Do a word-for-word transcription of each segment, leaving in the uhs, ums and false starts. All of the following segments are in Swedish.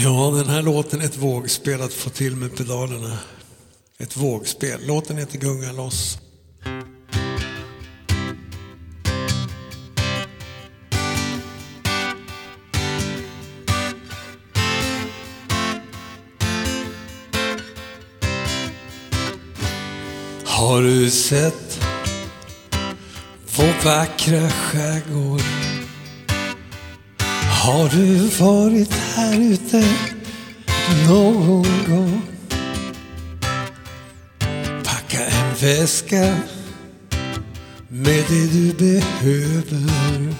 Ja, den här låten är ett vågspel att få till med pedalerna. Ett vågspel. Låten heter Gunga loss. Har du sett vår vackra skärgård? Har du varit här ute någon gång? Packa en väska med det du behöver.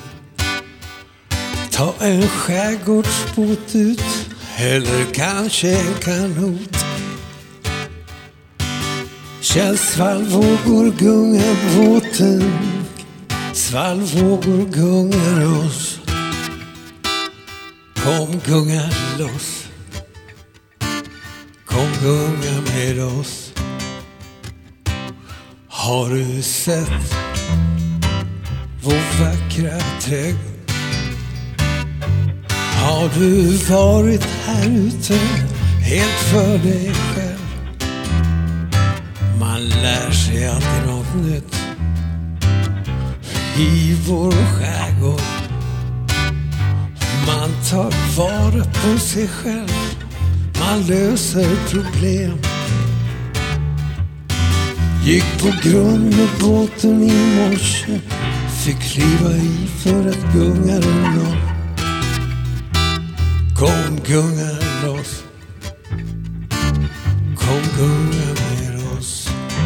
Ta en skärgårdsbåt ut, eller kanske en kanot. Känn svallvågor gunga båten, svallvågor gungar oss. Kom gunga loss, kom gunga med oss. Har du sett vår vackra trädgård? Har du varit här ute helt för dig själv? Man lär sig alltid något nytt i vår skärgård. Man tar vara på sig själv, man löser problem. Gick på grund med båten i morse, fick kliva i för att gunga den loss. Kom gunga loss, kom gunga med oss.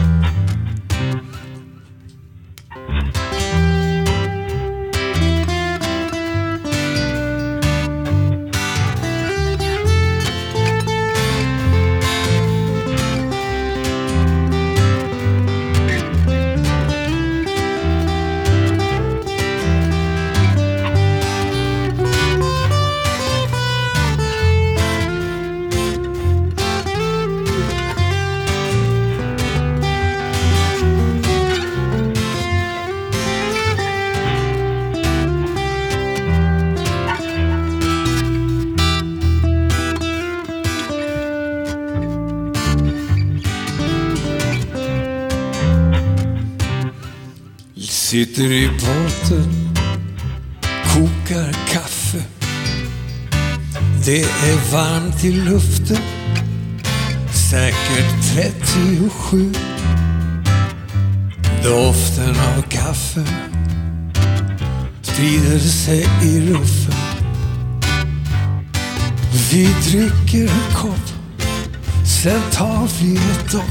Sitter i båten, kokar kaffe. Det är varmt i luften, säkert trettiosju. Doften av kaffe sprider sig i ruffen. Vi dricker en kopp, sen tar vi ett dopp.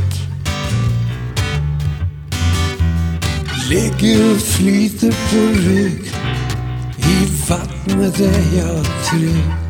Ligger och flyter på rygg i vattnet där jag trygg.